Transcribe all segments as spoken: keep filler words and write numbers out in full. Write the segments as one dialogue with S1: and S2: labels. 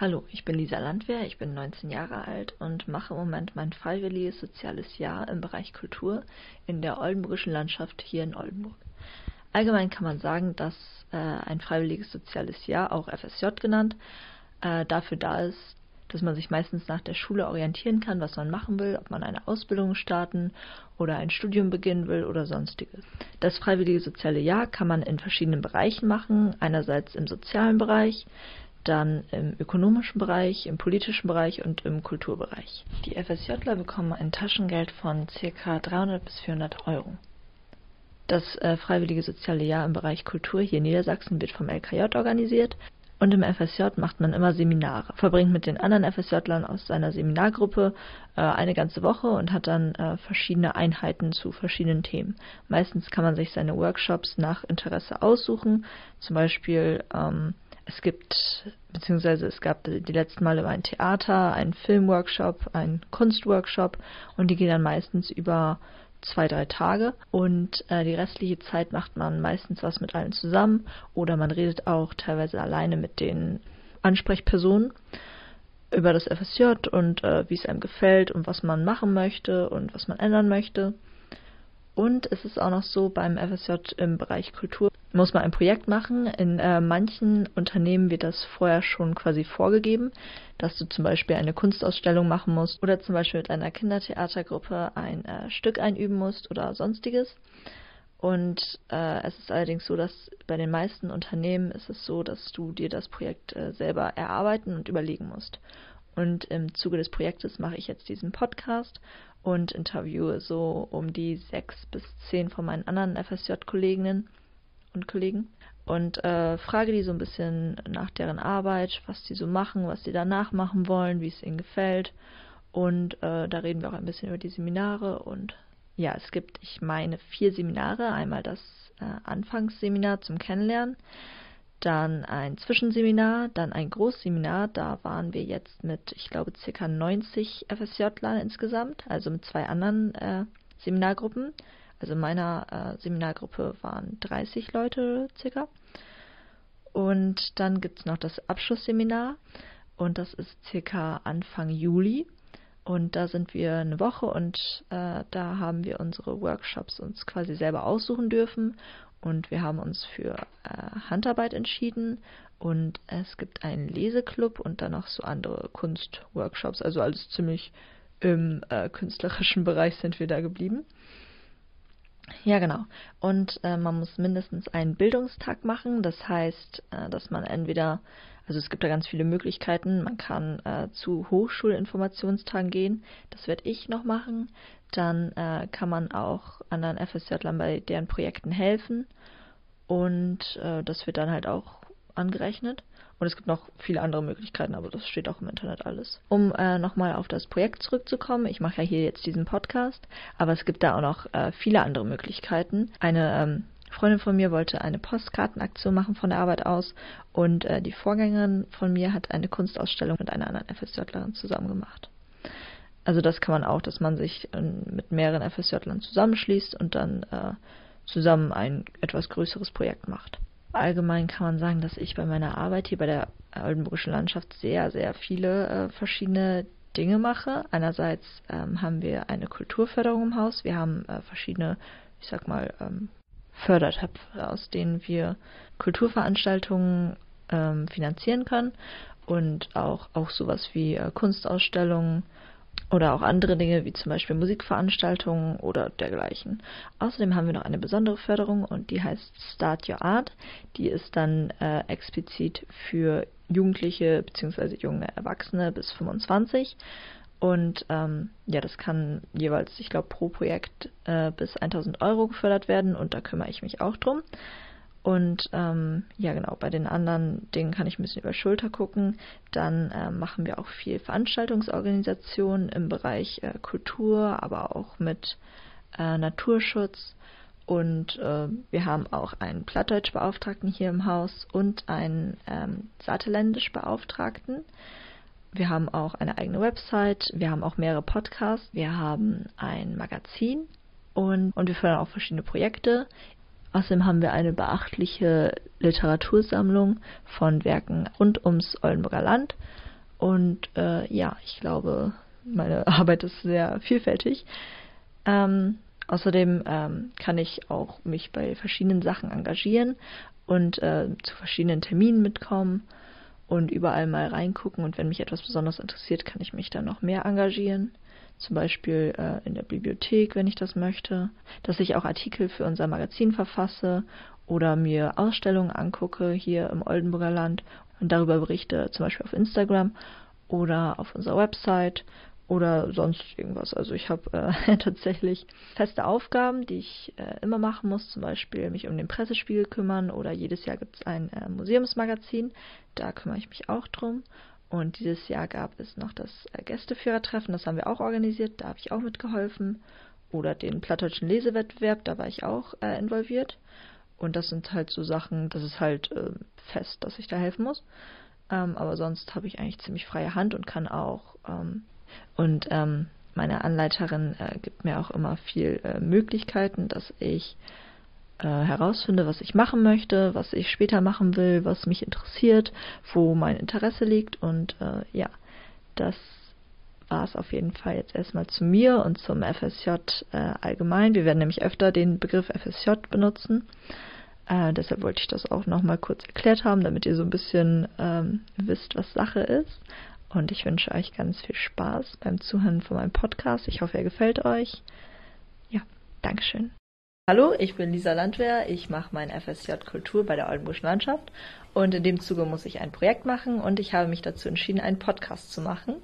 S1: Hallo, ich bin Lisa Landwehr, ich bin neunzehn Jahre alt und mache im Moment mein freiwilliges soziales Jahr im Bereich Kultur in der oldenburgischen Landschaft hier in Oldenburg. Allgemein kann man sagen, dass äh, ein freiwilliges soziales Jahr, auch F S J genannt, äh, dafür da ist, dass man sich meistens nach der Schule orientieren kann, was man machen will, ob man eine Ausbildung starten oder ein Studium beginnen will oder sonstiges. Das freiwillige soziale Jahr kann man in verschiedenen Bereichen machen, einerseits im sozialen Bereich, dann im ökonomischen Bereich, im politischen Bereich und im Kulturbereich. Die FSJler bekommen ein Taschengeld von ca. dreihundert bis vierhundert Euro. Das äh, freiwillige soziale Jahr im Bereich Kultur hier in Niedersachsen wird vom L K J organisiert und im F S J macht man immer Seminare, verbringt mit den anderen FSJlern aus seiner Seminargruppe äh, eine ganze Woche und hat dann äh, verschiedene Einheiten zu verschiedenen Themen. Meistens kann man sich seine Workshops nach Interesse aussuchen, zum Beispiel ähm, Es gibt, beziehungsweise es gab die letzten Male immer ein Theater, einen Filmworkshop, einen Kunstworkshop und die gehen dann meistens über zwei, drei Tage und äh, die restliche Zeit macht man meistens was mit allen zusammen oder man redet auch teilweise alleine mit den Ansprechpersonen über das F S J und äh, wie es einem gefällt und was man machen möchte und was man ändern möchte. Und es ist auch noch so, beim F S J im Bereich Kultur muss man ein Projekt machen. In äh, manchen Unternehmen wird das vorher schon quasi vorgegeben, dass du zum Beispiel eine Kunstausstellung machen musst oder zum Beispiel mit einer Kindertheatergruppe ein äh, Stück einüben musst oder sonstiges. Und äh, es ist allerdings so, dass bei den meisten Unternehmen ist es so, dass du dir das Projekt äh, selber erarbeiten und überlegen musst. Und im Zuge des Projektes mache ich jetzt diesen Podcast und interviewe so um die sechs bis zehn von meinen anderen F S J-Kolleginnen und Kollegen und äh, frage die so ein bisschen nach deren Arbeit, was die so machen, was die danach machen wollen, wie es ihnen gefällt. Und äh, da reden wir auch ein bisschen über die Seminare. Und ja, es gibt, ich meine, vier Seminare. Einmal das äh, Anfangsseminar zum Kennenlernen, dann ein Zwischenseminar, dann ein Großseminar. Da waren wir jetzt mit, ich glaube, ca. neunzig F S J-Lern insgesamt, also mit zwei anderen äh, Seminargruppen. Also in meiner äh, Seminargruppe waren dreißig Leute circa. Und dann gibt es noch das Abschlussseminar und das ist circa Anfang Juli. Und da sind wir eine Woche und äh, da haben wir unsere Workshops uns quasi selber aussuchen dürfen. Und wir haben uns für äh, Handarbeit entschieden und es gibt einen Leseklub und dann noch so andere Kunstworkshops. Also alles ziemlich im äh, künstlerischen Bereich sind wir da geblieben. Ja, genau. Und äh, man muss mindestens einen Bildungstag machen. Das heißt, äh, dass man entweder, also es gibt da ganz viele Möglichkeiten. Man kann äh, zu Hochschulinformationstagen gehen. Das werde ich noch machen. Dann äh, kann man auch anderen F S J-Lern bei deren Projekten helfen. Und äh, das wird dann halt auch angerechnet. Und es gibt noch viele andere Möglichkeiten, aber das steht auch im Internet alles. Um äh, nochmal auf das Projekt zurückzukommen, ich mache ja hier jetzt diesen Podcast, aber es gibt da auch noch äh, viele andere Möglichkeiten. Eine ähm, Freundin von mir wollte eine Postkartenaktion machen von der Arbeit aus und äh, die Vorgängerin von mir hat eine Kunstausstellung mit einer anderen F S J-Lerin zusammen gemacht. Also das kann man auch, dass man sich äh, mit mehreren F S J-Lern zusammenschließt und dann äh, zusammen ein etwas größeres Projekt macht. Allgemein kann man sagen, dass ich bei meiner Arbeit hier bei der oldenburgischen Landschaft sehr, sehr viele äh, verschiedene Dinge mache. Einerseits ähm, haben wir eine Kulturförderung im Haus. Wir haben äh, verschiedene, ich sag mal, ähm, Fördertöpfe, aus denen wir Kulturveranstaltungen ähm, finanzieren können und auch, auch sowas wie äh, Kunstausstellungen oder auch andere Dinge, wie zum Beispiel Musikveranstaltungen oder dergleichen. Außerdem haben wir noch eine besondere Förderung und die heißt Start Your Art. Die ist dann äh, explizit für Jugendliche bzw. junge Erwachsene bis fünfundzwanzig. Und ähm, ja, das kann jeweils, ich glaube, pro Projekt äh, bis tausend Euro gefördert werden und da kümmere ich mich auch drum. Und ähm, ja genau, bei den anderen Dingen kann ich ein bisschen über die Schulter gucken. Dann äh, machen wir auch viel Veranstaltungsorganisation im Bereich äh, Kultur, aber auch mit äh, Naturschutz. Und äh, wir haben auch einen Plattdeutschbeauftragten hier im Haus und einen ähm, Saarländischbeauftragten. Wir haben auch eine eigene Website, wir haben auch mehrere Podcasts, wir haben ein Magazin und, und wir fördern auch verschiedene Projekte. Außerdem haben wir eine beachtliche Literatursammlung von Werken rund ums Oldenburger Land Und äh, ja, ich glaube, meine Arbeit ist sehr vielfältig. Ähm, außerdem ähm, kann ich auch mich bei verschiedenen Sachen engagieren und äh, zu verschiedenen Terminen mitkommen und überall mal reingucken. Und wenn mich etwas besonders interessiert, kann ich mich dann noch mehr engagieren. Zum Beispiel äh, in der Bibliothek, wenn ich das möchte. Dass ich auch Artikel für unser Magazin verfasse oder mir Ausstellungen angucke hier im Oldenburger Land und darüber berichte, zum Beispiel auf Instagram oder auf unserer Website oder sonst irgendwas. Also ich habe äh, tatsächlich feste Aufgaben, die ich äh, immer machen muss, zum Beispiel mich um den Pressespiegel kümmern oder jedes Jahr gibt es ein äh, Museumsmagazin, da kümmere ich mich auch drum. Und dieses Jahr gab es noch das äh, Gästeführertreffen, das haben wir auch organisiert, da habe ich auch mitgeholfen. Oder den Plattdeutschen Lesewettbewerb, da war ich auch äh, involviert. Und das sind halt so Sachen, das ist halt äh, fest, dass ich da helfen muss. Ähm, aber sonst habe ich eigentlich ziemlich freie Hand und kann auch. Ähm, und ähm, meine Anleiterin äh, gibt mir auch immer viel äh, Möglichkeiten, dass ich äh, herausfinde, was ich machen möchte, was ich später machen will, was mich interessiert, wo mein Interesse liegt. Und äh, ja, das war es auf jeden Fall jetzt erstmal zu mir und zum F S J äh, allgemein. Wir werden nämlich öfter den Begriff F S J benutzen. Äh, deshalb wollte ich das auch nochmal kurz erklärt haben, damit ihr so ein bisschen ähm, wisst, was Sache ist. Und ich wünsche euch ganz viel Spaß beim Zuhören von meinem Podcast. Ich hoffe, er gefällt euch. Ja, Dankeschön. Hallo, ich bin Lisa Landwehr. Ich mache mein F S J Kultur bei der Oldenburgischen Landschaft. Und in dem Zuge muss ich ein Projekt machen und ich habe mich dazu entschieden, einen Podcast zu machen.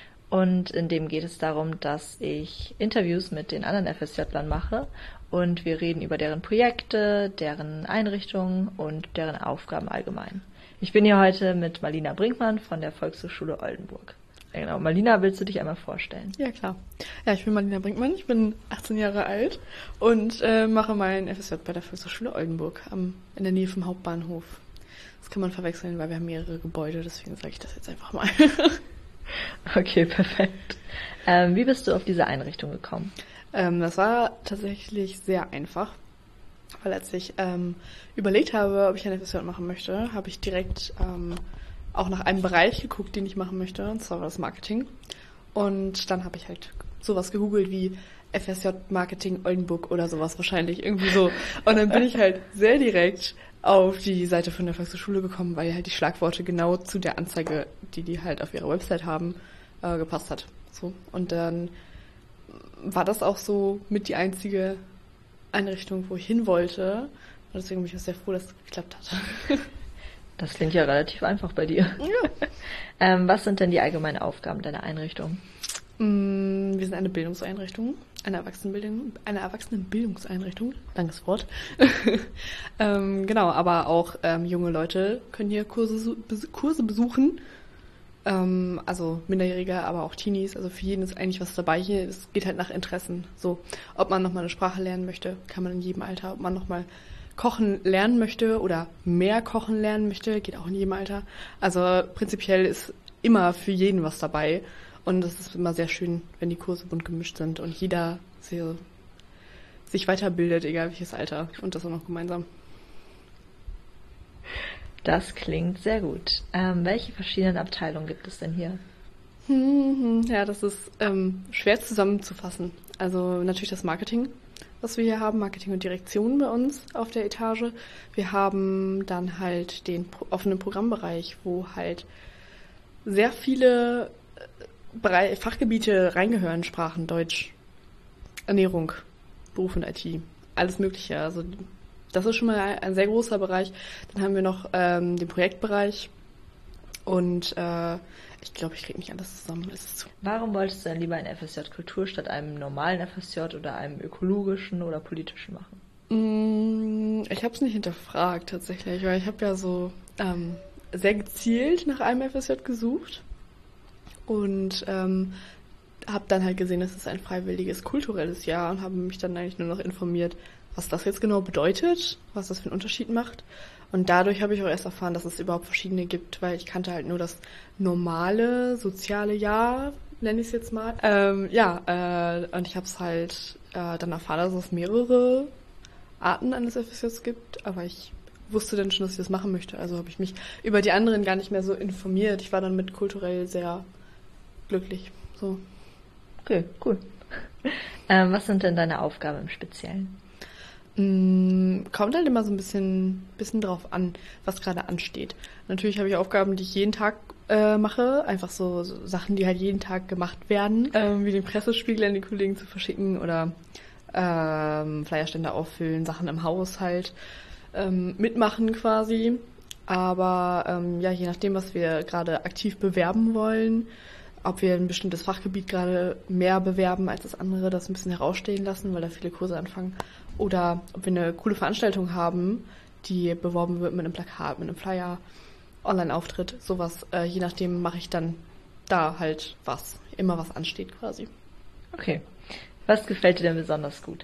S1: Und in dem geht es darum, dass ich Interviews mit den anderen F S J-Lern mache und wir reden über deren Projekte, deren Einrichtungen und deren Aufgaben allgemein. Ich bin hier heute mit Marlina Brinkmann von der Volkshochschule Oldenburg. Ja, genau. Marlina, willst du dich einmal vorstellen?
S2: Ja, klar. Ja, ich bin Marlina Brinkmann, ich bin achtzehn Jahre alt und äh, mache mein F S J bei der Volkshochschule Oldenburg am, in der Nähe vom Hauptbahnhof. Das kann man verwechseln, weil wir haben mehrere Gebäude, deswegen sage ich das jetzt einfach mal.
S1: Okay, perfekt. Ähm, wie bist du auf diese Einrichtung gekommen?
S2: Ähm, das war tatsächlich sehr einfach, weil als ich ähm, überlegt habe, ob ich ein F S J machen möchte, habe ich direkt ähm, auch nach einem Bereich geguckt, den ich machen möchte, und zwar war das Marketing. Und dann habe ich halt sowas gegoogelt wie F S J Marketing Oldenburg oder sowas wahrscheinlich, irgendwie so. Und dann bin ich halt sehr direkt auf die Seite von der Volkshochschule gekommen, weil halt die Schlagworte genau zu der Anzeige, die die halt auf ihrer Website haben, äh, gepasst hat. So. Und dann war das auch so mit die einzige Einrichtung, wo ich hin wollte. Und deswegen bin ich auch sehr froh, dass es geklappt hat.
S1: Das klingt ja relativ einfach bei dir.
S2: Ja.
S1: ähm, was sind denn die allgemeinen Aufgaben deiner Einrichtung?
S2: Wir sind eine Bildungseinrichtung, eine Erwachsenenbildung, eine Erwachsenenbildungseinrichtung, langes Wort. ähm, genau, aber auch ähm, junge Leute können hier Kurse, Kurse besuchen. Ähm, also Minderjährige, aber auch Teenies. Also für jeden ist eigentlich was dabei hier. Es geht halt nach Interessen. So, ob man nochmal eine Sprache lernen möchte, kann man in jedem Alter. Ob man nochmal kochen lernen möchte oder mehr kochen lernen möchte, geht auch in jedem Alter. Also prinzipiell ist immer für jeden was dabei. Und es ist immer sehr schön, wenn die Kurse bunt gemischt sind und jeder sehr, sich weiterbildet, egal welches Alter. Und das auch noch gemeinsam.
S1: Das klingt sehr gut. Ähm, welche verschiedenen Abteilungen gibt es denn hier?
S2: Ja, das ist ähm, schwer zusammenzufassen. Also natürlich das Marketing, was wir hier haben, Marketing und Direktion bei uns auf der Etage. Wir haben dann halt den offenen Programmbereich, wo halt sehr viele Fachgebiete reingehören, Sprachen, Deutsch, Ernährung, Beruf und I T, alles Mögliche. Also das ist schon mal ein sehr großer Bereich. Dann haben wir noch ähm, den Projektbereich und äh, ich glaube, ich kriege nicht alles zusammen. Ist
S1: Warum wolltest du denn lieber ein F S J Kultur statt einem normalen F S J oder einem ökologischen oder politischen machen?
S2: Ich habe es nicht hinterfragt tatsächlich, weil ich habe ja so ähm, sehr gezielt nach einem F S J gesucht. Und ähm, habe dann halt gesehen, es ist ein freiwilliges kulturelles Jahr und habe mich dann eigentlich nur noch informiert, was das jetzt genau bedeutet, was das für einen Unterschied macht. Und dadurch habe ich auch erst erfahren, dass es überhaupt verschiedene gibt, weil ich kannte halt nur das normale soziale Jahr, nenne ich es jetzt mal. Ähm, ja, äh, und ich habe es halt äh, dann erfahren, dass es mehrere Arten eines F S Js gibt, aber ich wusste dann schon, dass ich das machen möchte. Also habe ich mich über die anderen gar nicht mehr so informiert. Ich war dann mit kulturell sehr glücklich. So.
S1: Okay, cool. ähm, was sind denn deine Aufgaben im Speziellen?
S2: Mm, kommt halt immer so ein bisschen, bisschen drauf an, was gerade ansteht. Natürlich habe ich Aufgaben, die ich jeden Tag äh, mache. Einfach so, so Sachen, die halt jeden Tag gemacht werden. Ähm, wie den Pressespiegel an die Kollegen zu verschicken oder ähm, Flyerstände auffüllen, Sachen im Haushalt ähm, mitmachen quasi. Aber ähm, ja, je nachdem, was wir gerade aktiv bewerben wollen, ob wir ein bestimmtes Fachgebiet gerade mehr bewerben als das andere, das ein bisschen herausstehen lassen, weil da viele Kurse anfangen. Oder ob wir eine coole Veranstaltung haben, die beworben wird mit einem Plakat, mit einem Flyer, Online-Auftritt, sowas. Äh, je nachdem mache ich dann da halt was, immer was ansteht quasi.
S1: Okay. Was gefällt dir denn besonders gut?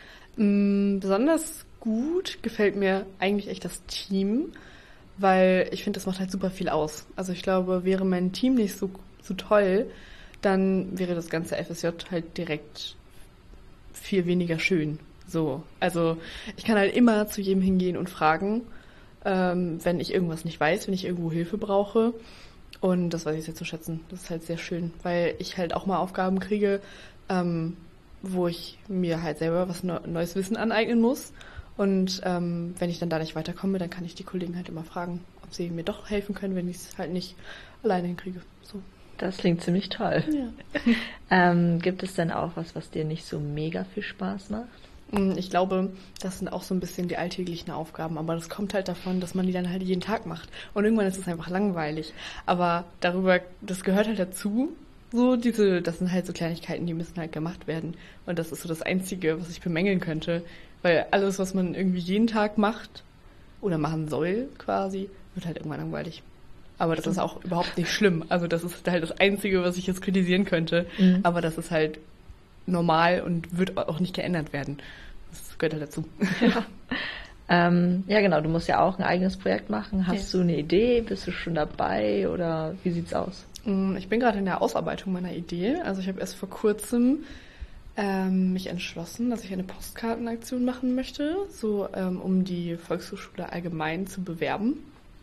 S2: Mm, besonders gut gefällt mir eigentlich echt das Team, weil ich finde, das macht halt super viel aus. Also ich glaube, wäre mein Team nicht so, so toll, dann wäre das ganze F S J halt direkt viel weniger schön. So, also ich kann halt immer zu jedem hingehen und fragen, ähm, wenn ich irgendwas nicht weiß, wenn ich irgendwo Hilfe brauche. Und das weiß ich sehr zu schätzen. Das ist halt sehr schön, weil ich halt auch mal Aufgaben kriege, ähm, wo ich mir halt selber was neues Wissen aneignen muss. Und ähm, wenn ich dann da nicht weiterkomme, dann kann ich die Kollegen halt immer fragen, ob sie mir doch helfen können, wenn ich es halt nicht alleine hinkriege. So.
S1: Das klingt ziemlich toll.
S2: Ja.
S1: ähm, gibt es denn auch was, was dir nicht so mega viel Spaß macht?
S2: Ich glaube, das sind auch so ein bisschen die alltäglichen Aufgaben, aber das kommt halt davon, dass man die dann halt jeden Tag macht. Und irgendwann ist es einfach langweilig. Aber darüber, das gehört halt dazu. So, diese, das sind halt so Kleinigkeiten, die müssen halt gemacht werden. Und das ist so das Einzige, was ich bemängeln könnte. Weil alles, was man irgendwie jeden Tag macht oder machen soll, quasi, wird halt irgendwann langweilig. Aber das ist auch überhaupt nicht schlimm. Also das ist halt das Einzige, was ich jetzt kritisieren könnte. Mhm. Aber das ist halt normal und wird auch nicht geändert werden. Das gehört halt dazu.
S1: Ja. ähm, ja, genau. Du musst ja auch ein eigenes Projekt machen. Hast
S2: ja.
S1: du eine Idee? Bist du schon dabei? Oder wie sieht's aus?
S2: Ich bin gerade in der Ausarbeitung meiner Idee. Also ich habe erst vor kurzem ähm, mich entschlossen, dass ich eine Postkartenaktion machen möchte, so ähm, um die Volkshochschule allgemein zu bewerben,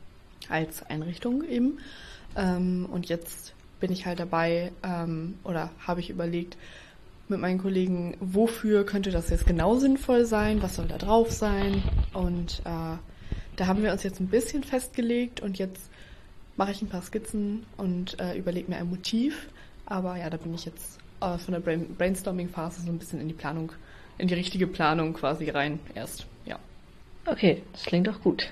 S2: als Einrichtung eben. Ähm, und jetzt bin ich halt dabei, ähm, oder habe ich überlegt, mit meinen Kollegen, wofür könnte das jetzt genau sinnvoll sein, was soll da drauf sein. Und äh, da haben wir uns jetzt ein bisschen festgelegt und jetzt mache ich ein paar Skizzen und äh, überlege mir ein Motiv. Aber ja, da bin ich jetzt äh, von der Brain- Brainstorming-Phase so ein bisschen in die Planung, in die richtige Planung quasi rein erst, ja.
S1: Okay, das klingt doch gut.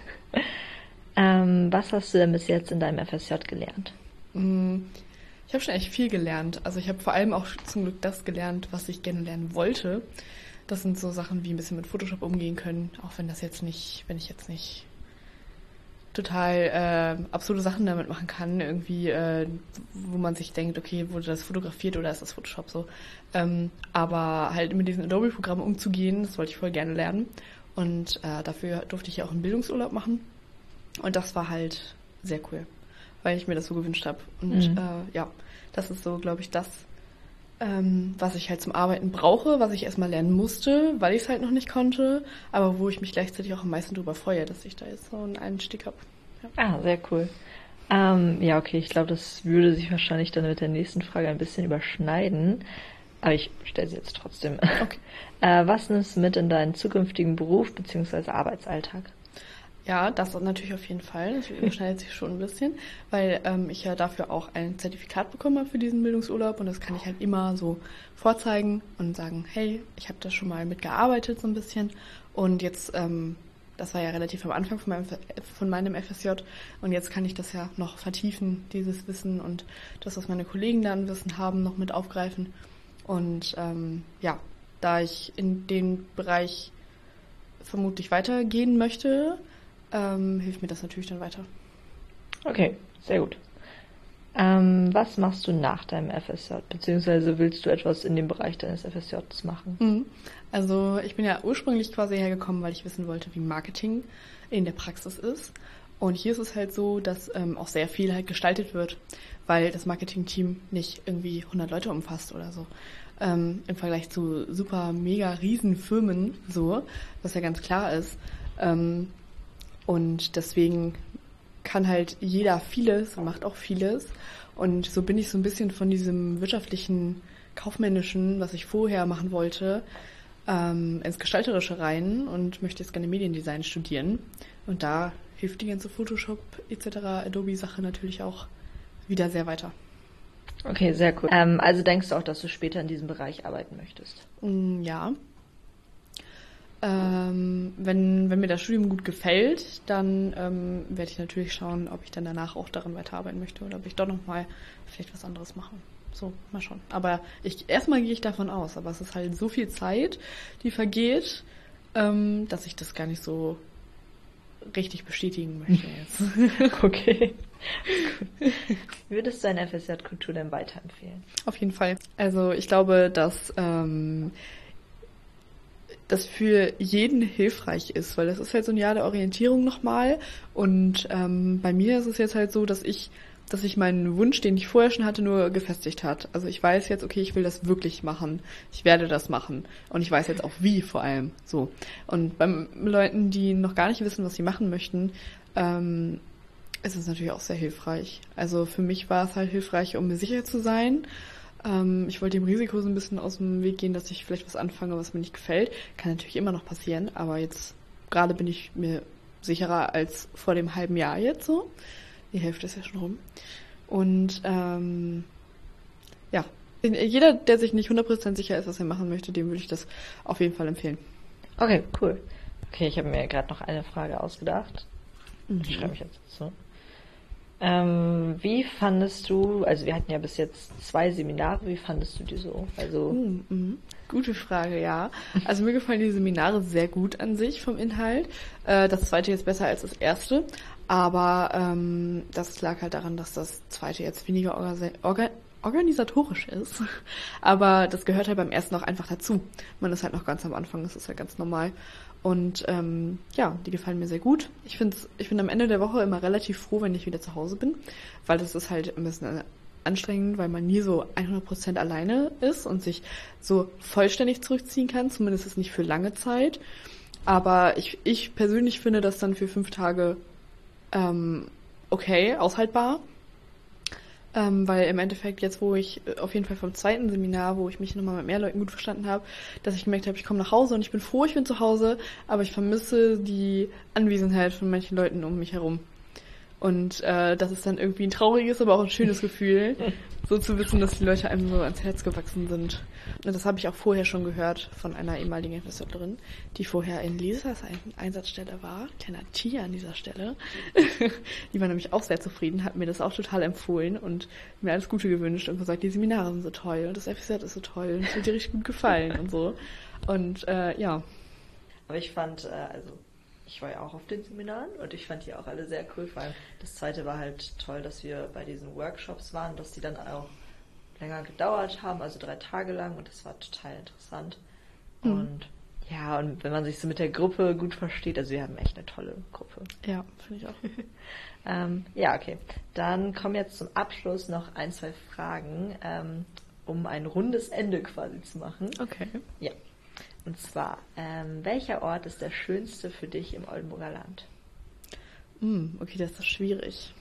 S1: ähm, was hast du denn bis jetzt in deinem F S J gelernt?
S2: Ich habe schon echt viel gelernt. Also ich habe vor allem auch zum Glück das gelernt, was ich gerne lernen wollte. Das sind so Sachen wie ein bisschen mit Photoshop umgehen können, auch wenn das jetzt nicht, wenn ich jetzt nicht total äh, absurde Sachen damit machen kann, irgendwie, äh, wo man sich denkt, okay, wurde das fotografiert oder ist das Photoshop so. Ähm, aber halt mit diesen Adobe-Programmen umzugehen, das wollte ich voll gerne lernen. Und äh, dafür durfte ich ja auch einen Bildungsurlaub machen. Und das war halt sehr cool, weil ich mir das so gewünscht habe. Und mhm. äh, ja, das ist so, glaube ich, das, ähm, was ich halt zum Arbeiten brauche, was ich erstmal lernen musste, weil ich es halt noch nicht konnte, aber wo ich mich gleichzeitig auch am meisten drüber freue, dass ich da jetzt so einen Einstieg habe. Ja.
S1: Ah, sehr cool. Ähm, ja, okay, ich glaube, das würde sich wahrscheinlich dann mit der nächsten Frage ein bisschen überschneiden, aber ich stelle sie jetzt trotzdem.
S2: Okay.
S1: äh, was nimmst du mit in deinen zukünftigen Beruf bzw. Arbeitsalltag?
S2: Ja, das natürlich auf jeden Fall. Das überschneidet sich schon ein bisschen, weil ähm, ich ja dafür auch ein Zertifikat bekommen habe für diesen Bildungsurlaub und das kann ich halt immer so vorzeigen und sagen, hey, ich habe da schon mal mitgearbeitet so ein bisschen und jetzt, ähm, das war ja relativ am Anfang von meinem, von meinem F S J und jetzt kann ich das ja noch vertiefen, dieses Wissen und das, was meine Kollegen da an Wissen haben, noch mit aufgreifen und ähm, ja, da ich in den Bereich vermutlich weitergehen möchte, Ähm, hilft mir das natürlich dann weiter.
S1: Okay, sehr gut. Ähm, was machst du nach deinem F S J? Beziehungsweise willst du etwas in dem Bereich deines F S Js machen?
S2: Mhm. Also ich bin ja ursprünglich quasi hergekommen, weil ich wissen wollte, wie Marketing in der Praxis ist. Und hier ist es halt so, dass ähm, auch sehr viel halt gestaltet wird, weil das Marketing-Team nicht irgendwie hundert Leute umfasst oder so. Ähm, im Vergleich zu super, mega riesen Firmen so, was ja ganz klar ist. Ähm, Und deswegen kann halt jeder vieles und macht auch vieles. Und so bin ich so ein bisschen von diesem wirtschaftlichen, kaufmännischen, was ich vorher machen wollte, ähm, ins Gestalterische rein und möchte jetzt gerne Mediendesign studieren. Und da hilft die ganze Photoshop et cetera Adobe-Sache natürlich auch wieder sehr weiter.
S1: Okay, sehr cool. Ähm, also denkst du auch, dass du später in diesem Bereich arbeiten möchtest?
S2: Mm, Ja. Ähm, wenn, wenn mir das Studium gut gefällt, dann ähm, werde ich natürlich schauen, ob ich dann danach auch daran weiterarbeiten möchte oder ob ich doch nochmal vielleicht was anderes mache. So, mal schauen. Aber ich, erstmal gehe ich davon aus, aber es ist halt so viel Zeit, die vergeht, ähm, dass ich das gar nicht so richtig bestätigen möchte jetzt.
S1: Okay. Gut. Würdest du ein F S J-Kultur denn weiterempfehlen?
S2: Auf jeden Fall. Also ich glaube, dass ähm, das für jeden hilfreich ist, weil das ist halt so ein Jahr der Orientierung nochmal. Und ähm, bei mir ist es jetzt halt so, dass ich, dass ich meinen Wunsch, den ich vorher schon hatte, nur gefestigt hat. Also ich weiß jetzt, okay, ich will das wirklich machen. Ich werde das machen. Und ich weiß jetzt auch wie vor allem. So. Und bei Leuten, die noch gar nicht wissen, was sie machen möchten, ähm, ist es natürlich auch sehr hilfreich. Also für mich war es halt hilfreich, um mir sicher zu sein. Ähm, ich wollte dem Risiko so ein bisschen aus dem Weg gehen, dass ich vielleicht was anfange, was mir nicht gefällt. Kann natürlich immer noch passieren, aber jetzt gerade bin ich mir sicherer als vor dem halben Jahr jetzt so. Die Hälfte ist ja schon rum. Und ähm, ja, jeder, der sich nicht hundert Prozent sicher ist, was er machen möchte, dem würde ich das auf jeden Fall empfehlen.
S1: Okay, cool. Okay, ich habe mir gerade noch eine Frage ausgedacht.
S2: Mhm.
S1: Die schreibe ich jetzt dazu. Ähm, wie fandest du, also wir hatten ja bis jetzt zwei Seminare, wie fandest du die so? Also
S2: Mhm, mhm. Gute Frage, ja. Also mir gefallen die Seminare sehr gut an sich vom Inhalt. Äh, das zweite jetzt besser als das erste, aber ähm, das lag halt daran, dass das zweite jetzt weniger orga- orga- organisatorisch ist. Aber das gehört halt beim ersten auch einfach dazu. Man ist halt noch ganz am Anfang, das ist ja ganz normal. Und ähm, ja, die gefallen mir sehr gut. Ich finde ich bin am Ende der Woche immer relativ froh, wenn ich wieder zu Hause bin, weil das ist halt ein bisschen anstrengend, weil man nie so hundert Prozent alleine ist und sich so vollständig zurückziehen kann, zumindest ist nicht für lange Zeit. Aber ich, ich persönlich finde das dann für fünf Tage ähm, okay, aushaltbar. Ähm, weil im Endeffekt jetzt, wo ich äh, auf jeden Fall vom zweiten Seminar, wo ich mich nochmal mit mehr Leuten gut verstanden habe, dass ich gemerkt habe, ich komme nach Hause und ich bin froh, ich bin zu Hause, aber ich vermisse die Anwesenheit von manchen Leuten um mich herum. Und äh, das ist dann irgendwie ein trauriges, aber auch ein schönes Gefühl, so zu wissen, dass die Leute einem so ans Herz gewachsen sind. Und das habe ich auch vorher schon gehört von einer ehemaligen Investorin, die vorher in Lisas Einsatzstelle war. Kleiner Tia an dieser Stelle. Die war nämlich auch sehr zufrieden, hat mir das auch total empfohlen und mir alles Gute gewünscht und gesagt, die Seminare sind so toll und das F S J ist so toll und es wird dir richtig gut gefallen und so. Und äh, ja.
S1: Aber ich fand, äh, also ich war ja auch auf den Seminaren und ich fand die auch alle sehr cool. Vor allem das zweite war halt toll, dass wir bei diesen Workshops waren, dass die dann auch länger gedauert haben, also drei Tage lang und das war total interessant. Mhm. Und ja, und wenn man sich so mit der Gruppe gut versteht, also wir haben echt eine tolle Gruppe.
S2: Ja, finde ich auch.
S1: ähm, ja, okay. Dann kommen jetzt zum Abschluss noch ein, zwei Fragen, ähm, um ein rundes Ende quasi zu machen.
S2: Okay.
S1: Ja. Und zwar, ähm, welcher Ort ist der schönste für dich im Oldenburger Land?
S2: Mm, okay, das ist schwierig.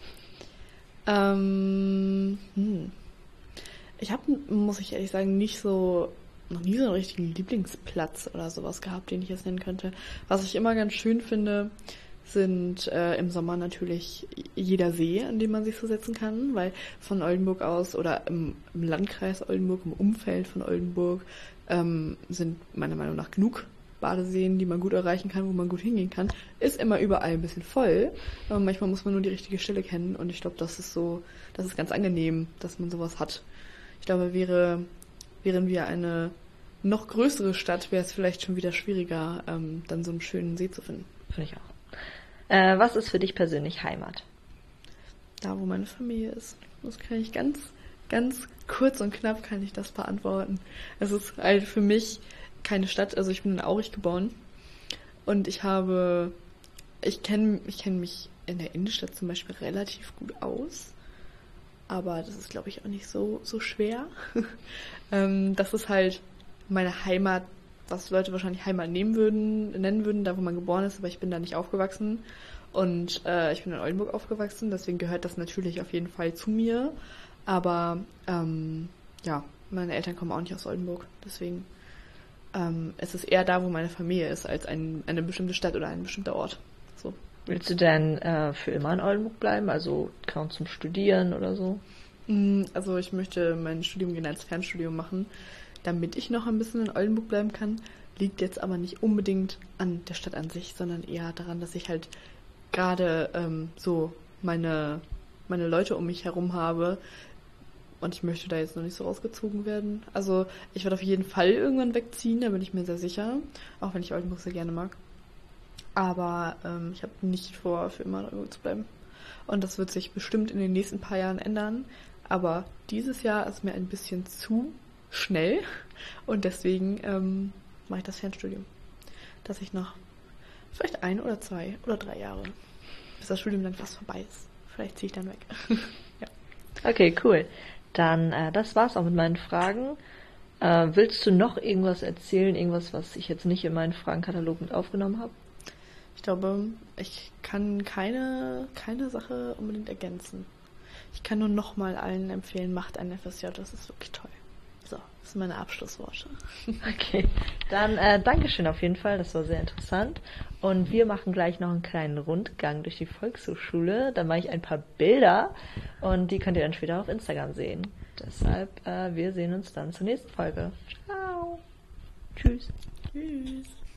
S2: Ähm, hm. Ich habe, muss ich ehrlich sagen, nicht so, noch nie so einen richtigen Lieblingsplatz oder sowas gehabt, den ich jetzt nennen könnte. Was ich immer ganz schön finde, sind äh, im Sommer natürlich jeder See, an dem man sich so setzen kann, weil von Oldenburg aus oder im, im Landkreis Oldenburg, im Umfeld von Oldenburg, ähm, sind meiner Meinung nach genug Badeseen, die man gut erreichen kann, wo man gut hingehen kann. Ist immer überall ein bisschen voll, aber manchmal muss man nur die richtige Stelle kennen und ich glaube, das ist so, das ist ganz angenehm, dass man sowas hat. Ich glaube, wäre, wären wir eine noch größere Stadt, wäre es vielleicht schon wieder schwieriger, ähm, dann so einen schönen See zu finden.
S1: Finde ich auch. Äh, was ist für dich persönlich Heimat?
S2: Da, wo meine Familie ist. Das kann ich ganz, ganz kurz und knapp kann ich das beantworten. Es ist halt für mich keine Stadt, also ich bin in Aurich geboren und ich habe, ich kenne ich kenn mich in der Innenstadt zum Beispiel relativ gut aus, aber das ist, glaube ich, auch nicht so, so schwer. ähm, das ist halt meine Heimat, was Leute wahrscheinlich Heimat nehmen würden, nennen würden, da wo man geboren ist, aber ich bin da nicht aufgewachsen Und äh, ich bin in Oldenburg aufgewachsen, deswegen gehört das natürlich auf jeden Fall zu mir. Aber ähm, ja, meine Eltern kommen auch nicht aus Oldenburg. Deswegen ähm, es ist eher da, wo meine Familie ist, als ein, eine bestimmte Stadt oder ein bestimmter Ort. So.
S1: Willst du denn äh, für immer in Oldenburg bleiben? Also kaum zum Studieren oder so?
S2: Also ich möchte mein Studium gerne als Fernstudium machen, damit ich noch ein bisschen in Oldenburg bleiben kann. Liegt jetzt aber nicht unbedingt an der Stadt an sich, sondern eher daran, dass ich halt gerade ähm, so meine, meine Leute um mich herum habe und ich möchte da jetzt noch nicht so rausgezogen werden. Also ich werde auf jeden Fall irgendwann wegziehen, da bin ich mir sehr sicher, auch wenn ich Oldenburg sehr gerne mag. Aber ähm, ich habe nicht vor, für immer in Oldenburg zu bleiben. Und das wird sich bestimmt in den nächsten paar Jahren ändern. Aber dieses Jahr ist mir ein bisschen zu schnell und deswegen ähm, mache ich das Fernstudium. Dass ich noch vielleicht ein oder zwei oder drei Jahre, bis das Studium dann fast vorbei ist. Vielleicht ziehe ich dann weg. Ja.
S1: Okay, cool. Dann, äh, das war's auch mit meinen Fragen. Äh, willst du noch irgendwas erzählen? Irgendwas, was ich jetzt nicht in meinen Fragenkatalog mit aufgenommen habe?
S2: Ich glaube, ich kann keine, keine Sache unbedingt ergänzen. Ich kann nur nochmal allen empfehlen, macht ein F S J, das ist wirklich toll. So, das sind meine Abschlussworte.
S1: Okay, dann äh, Dankeschön auf jeden Fall, das war sehr interessant. Und wir machen gleich noch einen kleinen Rundgang durch die Volkshochschule. Dann mache ich ein paar Bilder und die könnt ihr dann später auf Instagram sehen. Deshalb, äh, wir sehen uns dann zur nächsten Folge. Ciao. Tschüss.
S2: Tschüss.